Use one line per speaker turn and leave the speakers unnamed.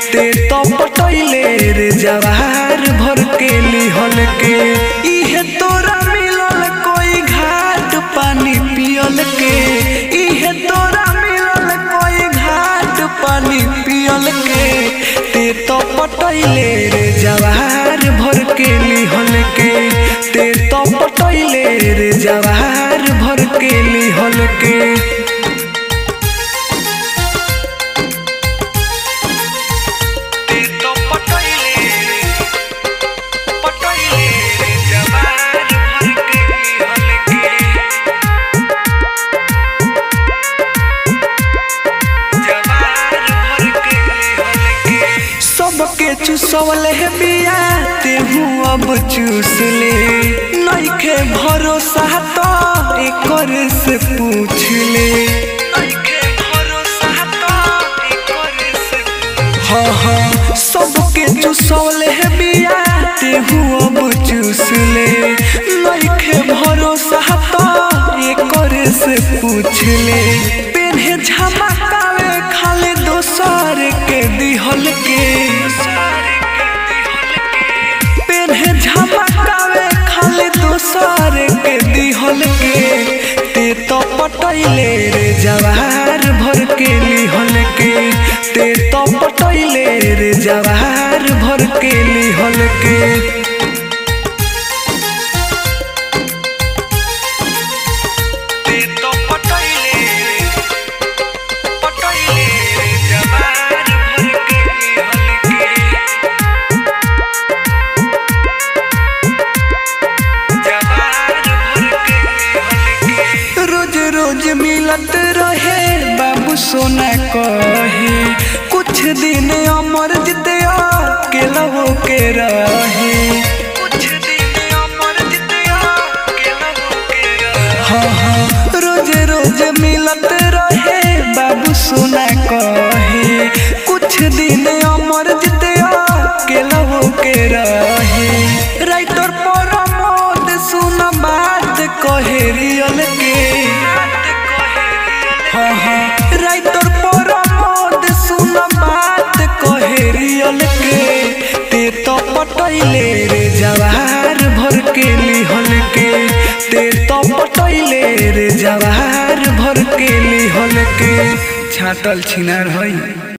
ते तो पटैले रे जवार भर के लिहल के। इहे तोरा मिलल कोई घाट पानी पियल के, इहे तोरा मिलल कोई घाट पानी पियल के। ते तो पटैले रे जवार भर के लिहल के, ते तो पटैले रे जवार भर के लिहल के। सबके चूसवल है बिया तेहू अब चूस ले, नइखे भरोसा तो एकर से पूछ ले। हाँ हाँ सबके चूसवल है बिया तेहू अब चूस ले, नइखे भरोसा तो एकर से पूछ ले। पेन्हे झमकावे खाले दोसर के दिहल के, पेन्हे झमकावे खाले दोसर के दिहल के। ते तो पटैले रे जवार भर के लिहल के, ते तो पटैले रे जवार भर के लिहल के। रोज मिलत रहे बाबू सोना कहे, कुछ दिन अमर जिते अकेला होके रहे। हाँ हाँ रोज रोज मिलत रहे बाबू सोना कहे, कुछ दिन अमर जिते अकेला होके रहे। राइटर प्रमोद सुन बात कहे रियल के, हाँ हाँ राइटर प्रमोद सुन बात कहे रियल के। ते तो पटैले रे जवार भर के लिहल के, ते तो पटैले रे जवार भर के लिहल के। छाटल छिनार है।